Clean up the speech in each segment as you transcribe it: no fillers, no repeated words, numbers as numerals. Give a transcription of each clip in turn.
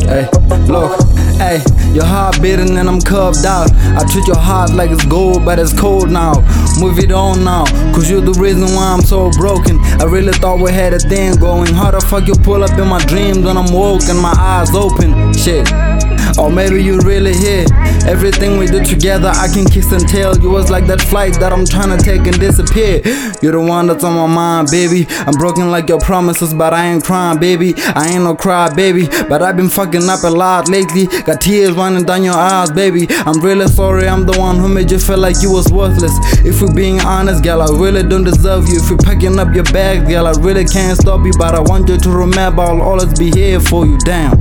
Hey, look, hey, your heart beating and I'm curved out. I treat your heart like it's gold, but it's cold now. Move it on now, cause you're the reason why I'm so broken. I really thought we had a thing going. How the fuck you pull up in my dreams when I'm woke and my eyes open? Shit. Or maybe you really here. Everything we do together, I can kiss and tell. You was like that flight that I'm trying to take and disappear. You're the one that's on my mind, baby. I'm broken like your promises, but I ain't crying, baby. I ain't no cry, baby, but I've been fucking up a lot lately. Got tears running down your eyes, baby. I'm really sorry, I'm the one who made you feel like you was worthless. If we're being honest, girl, I really don't deserve you. If you're packing up your bags, girl, I really can't stop you. But I want you to remember I'll always be here for you, damn.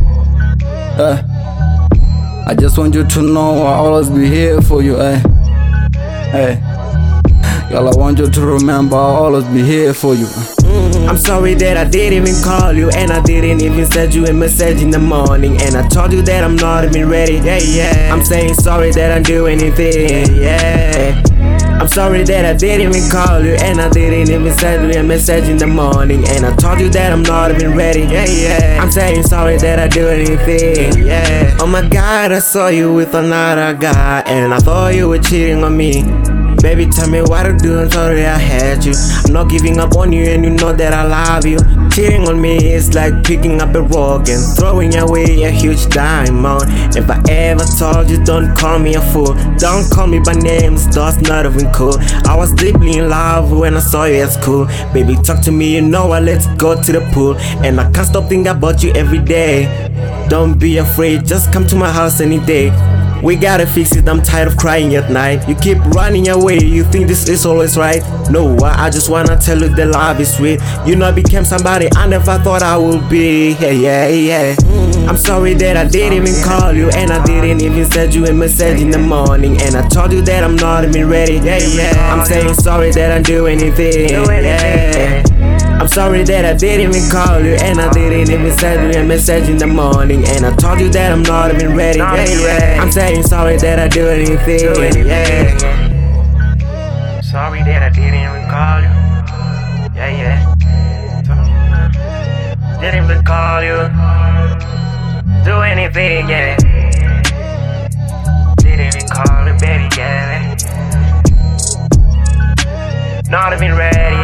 I just want you to know I'll always be here for you, eh? Hey, girl, I want you to remember I'll always be here for you. I'm sorry that I didn't even call you, and I didn't even send you a message in the morning, and I told you that I'm not even ready. Yeah. I'm saying sorry that I do anything. Yeah. I'm sorry that I didn't even call you, and I didn't even send you a message in the morning, and I told you that I'm not even ready. Yeah. I'm saying sorry that I do anything. Yeah. Oh my God, I saw you with another guy, and I thought you were cheating on me. Baby, tell me what to do, I'm sorry I had you. I'm not giving up on you, and you know that I love you. Cheating on me is like picking up a rock and throwing away a huge diamond. If I ever told you, don't call me a fool, don't call me by names, that's not even cool. I was deeply in love when I saw you at school. Baby, talk to me, you know what, let's go to the pool. And I can't stop thinking about you every day. Don't be afraid, just come to my house any day. We gotta fix it, I'm tired of crying at night. You keep running away, you think this is always right. No, I just wanna tell you that love is sweet. You know I became somebody I never thought I would be. Yeah. I'm sorry that I didn't even call you, and I didn't even send you a message in the morning, and I told you that I'm not even ready. Yeah. I'm saying sorry that I do anything. Yeah. I'm sorry that I didn't even call you, and I didn't even send you a message in the morning, and I told you that I'm not even ready. Yeah. I'm saying sorry that I do anything. Yeah. Sorry that I didn't even call you. Yeah. Didn't even call you. Do anything, yeah. Didn't even call you, baby, yeah. Not even ready.